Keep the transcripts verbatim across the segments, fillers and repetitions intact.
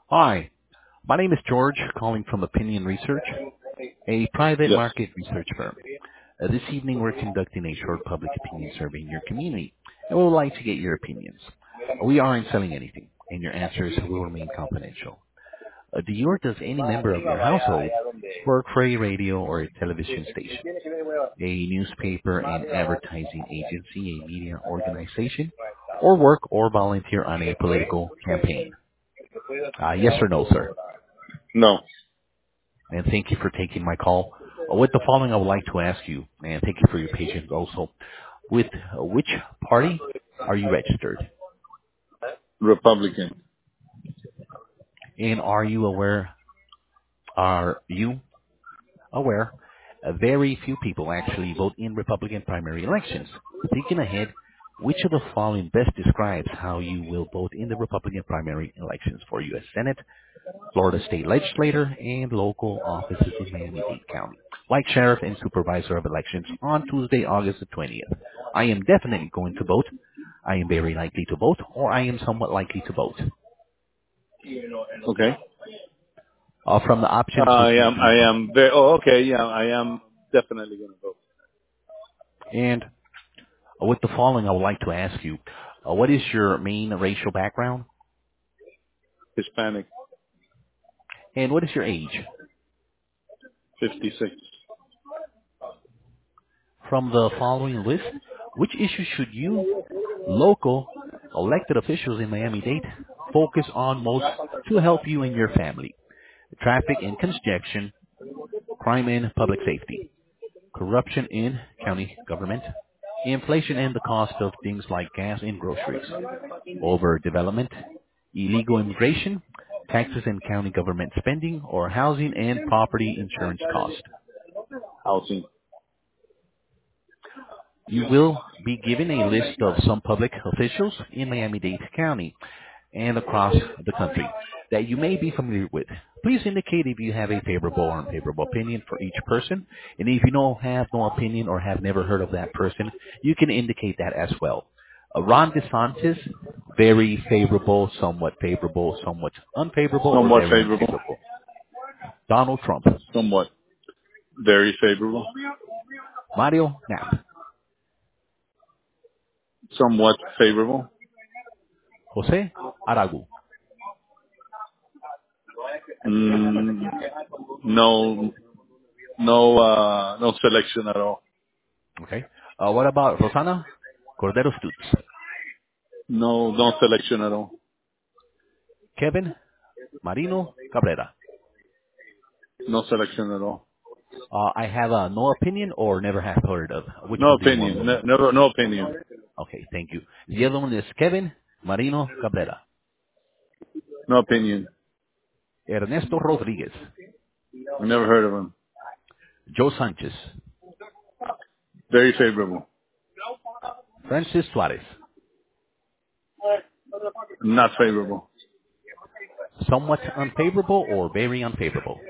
Hi, my name is George, calling from Opinion Research, a private Yes. market research firm. Uh, this evening we're conducting a short public opinion survey in your community, and we would like to get your opinions. Uh, we aren't selling anything, and your answers will remain confidential. Uh, do you or does any member of your household work for a radio or a television station, a newspaper and advertising agency, a media organization, or work or volunteer on a political campaign? Uh, yes or no, sir? No. And thank you for taking my call. Uh, With the following, I would like to ask you, and thank you for your patience also, with uh, which party are you registered? Republican. And are you aware, are you aware, uh, very few people actually vote in Republican primary elections. Thinking ahead, which of the following best describes how you will vote in the Republican primary elections for U S Senate, Florida State Legislator, and local offices in Miami-Dade County, like Sheriff and Supervisor of Elections on Tuesday, August the twentieth. I am definitely going to vote. I am very likely to vote, or I am somewhat likely to vote. Okay. Uh, from the options I which am. I include, am very. Oh, okay. Yeah, I am definitely going to vote. and with the following, I would like to ask you, uh, what is your main racial background, Hispanic. and what is your age? Fifty-six. From the following list, which issues should you, local elected officials in Miami-Dade, focus on most to help you and your family? Traffic and congestion, crime and public safety, corruption in county government, inflation and the cost of things like gas and groceries, overdevelopment, illegal immigration, taxes and county government spending, or housing and property insurance cost. Housing. You will be given a list of some public officials in Miami-Dade County and across the country that you may be familiar with. Please indicate if you have a favorable or unfavorable opinion for each person. And if you don't have no opinion or have never heard of that person, you can indicate that as well. Uh, Ron DeSantis, very favorable, somewhat favorable, somewhat unfavorable, or Somewhat very favorable. unfavorable. Donald Trump, Somewhat. Very favorable. Mario Knapp, Somewhat favorable. Jose Aragu. Mm, no. No. Uh, no selection at all. Okay. Uh, what about Rosana Cordero Stutz, No. No selection at all. Kevin Marino Cabrera? No selection at all. Uh, I have uh, no opinion or never have heard of. Which No one do you want opinion. me to Ne- know? never. No opinion. Okay, thank you. The other one is Kevin Marino Cabrera. No opinion. Ernesto Rodriguez. I never heard of him. Joe Sanchez. Very favorable. Francis Suarez. Not favorable. Somewhat unfavorable or very unfavorable.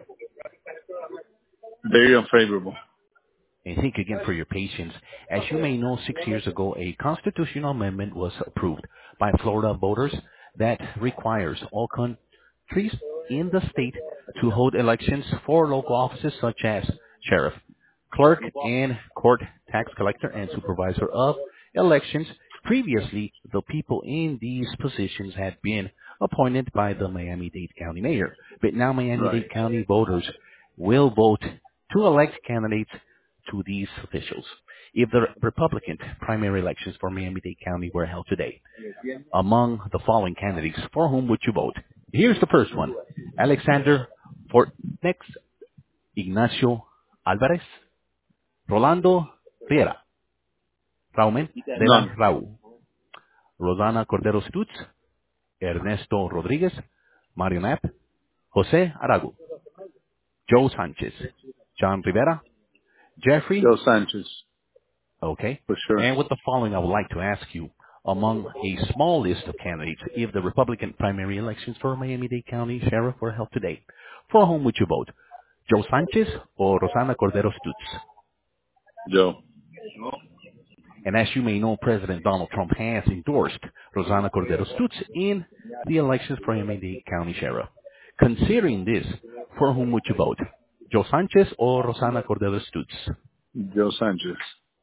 Very unfavorable. And thank you again for your patience. As you may know, six years ago, a constitutional amendment was approved by Florida voters that requires all countries in the state to hold elections for local offices such as sheriff, clerk, and court tax collector and supervisor of elections. Previously, the people in these positions had been appointed by the Miami-Dade County mayor, but now Right. Miami-Dade County voters will vote to elect candidates to these officials. If the Republican primary elections for Miami-Dade County were held today, among the following candidates, for whom would you vote? Here's the first one. Alexander Fortnex, Ignacio Alvarez, Rolando Riera, Raumen de la None. Raúl, Rosana Cordero Stutz, Ernesto Rodriguez, Mario Knapp, Jose Aragu, Joe Sanchez, John Rivera, Jeffrey. Joe Sanchez, Okay. for sure. And with the following, I would like to ask you, among a small list of candidates, if the Republican primary elections for Miami-Dade County Sheriff were held today, for whom would you vote? Joe Sanchez or Rosana Cordero Stutz? Joe. And as you may know, President Donald Trump has endorsed Rosana Cordero Stutz in the elections for Miami-Dade County Sheriff. Considering this, for whom would you vote? Joe Sanchez or Rosana Cordero Stutz? Joe Sanchez.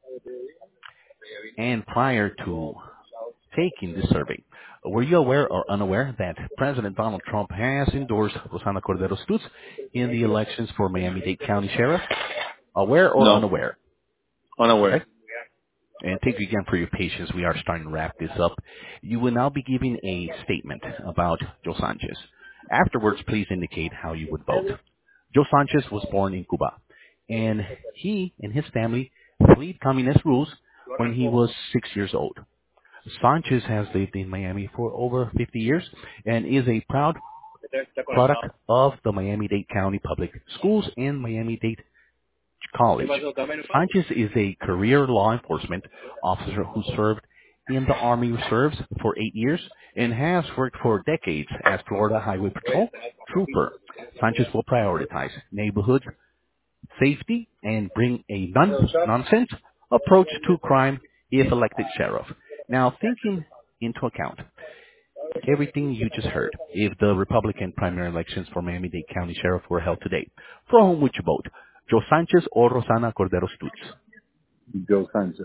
And prior to taking this survey, were you aware or unaware that President Donald Trump has endorsed Rosana Cordero Stutz in the elections for Miami-Dade County Sheriff? Aware or No. unaware? Unaware. Okay. And thank you again for your patience. We are starting to wrap this up. You will now be giving a statement about Joe Sanchez. Afterwards, please indicate how you would vote. Joe Sanchez was born in Cuba, and he and his family fled communist rules when he was six years old. Sanchez has lived in Miami for over fifty years and is a proud product of the Miami-Dade County Public Schools and Miami-Dade College. Sanchez is a career law enforcement officer who served in the Army Reserves for eight years and has worked for decades as Florida Highway Patrol trooper. Sanchez will prioritize neighborhood safety and bring a non-nonsense approach to crime if elected sheriff. Now, taking into account everything you just heard, if the Republican primary elections for Miami-Dade County Sheriff were held today, for whom would you vote? Joe Sanchez or Rosana Cordero Stutz? Joe Sanchez.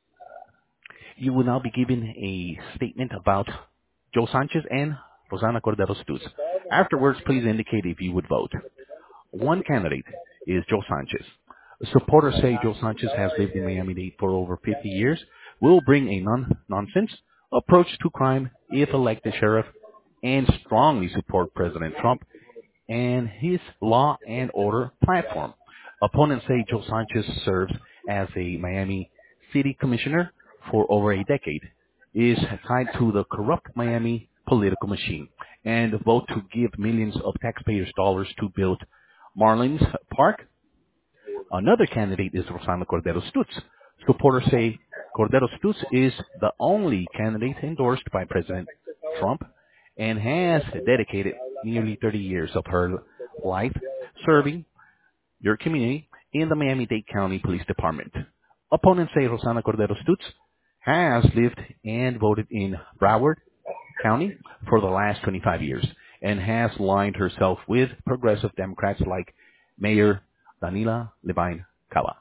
You will now be given a statement about Joe Sanchez and Rosana Cordero Stutz. Afterwards, please indicate if you would vote. One candidate is Joe Sanchez. Supporters say Joe Sanchez has lived in Miami-Dade for over fifty years, will bring a non-nonsense approach to crime if elected sheriff, and strongly support President Trump and his law and order platform. Opponents say Joe Sanchez serves as a Miami City Commissioner for over a decade, is tied to the corrupt Miami political machine, and vote to give millions of taxpayers' dollars to build Marlins Park. Another candidate is Rosana Cordero Stutz. Supporters say Cordero Stutz is the only candidate endorsed by President Trump and has dedicated nearly thirty years of her life serving your community in the Miami-Dade County Police Department. Opponents say Rosana Cordero Stutz has lived and voted in Broward County for the last twenty-five years and has aligned herself with progressive Democrats like Mayor Danila Levine Cava.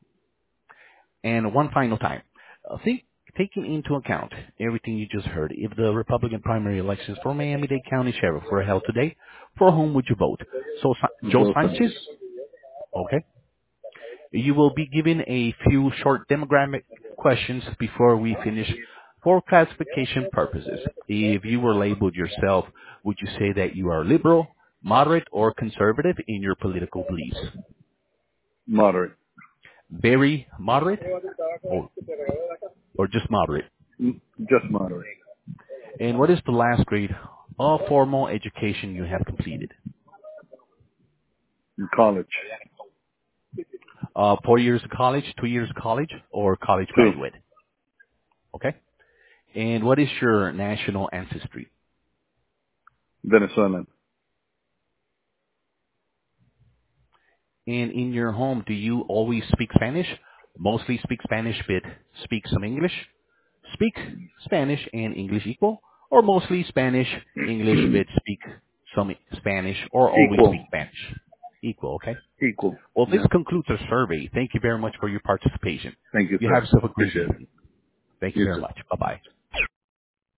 And one final time, uh, think, taking into account everything you just heard, if the Republican primary elections for Miami-Dade County Sheriff were held today, for whom would you vote? So Sa- Joe Joe Sanchez? Sanchez. Okay. You will be given a few short demographic questions before we finish for classification purposes. If you were labeled yourself, would you say that you are liberal, moderate, or conservative in your political beliefs? Moderate. Very moderate or, or just moderate? Mm, Just moderate. And what is the last grade of formal education you have completed? In college. Uh, four years of college, two years of college, or college Two. graduate? Okay. And what is your national ancestry? Venezuelan. And in your home, do you always speak Spanish? Mostly speak Spanish, but speak some English? Speak Spanish and English equal? Or mostly Spanish, English, but speak some Spanish, or always Equal. speak Spanish? Equal, okay? Equal. Well, this Yeah. concludes our survey. Thank you very much for your participation. Thank you, You have sir. yourself a great Appreciate it. evening. Thank you You very too. much. Bye-bye.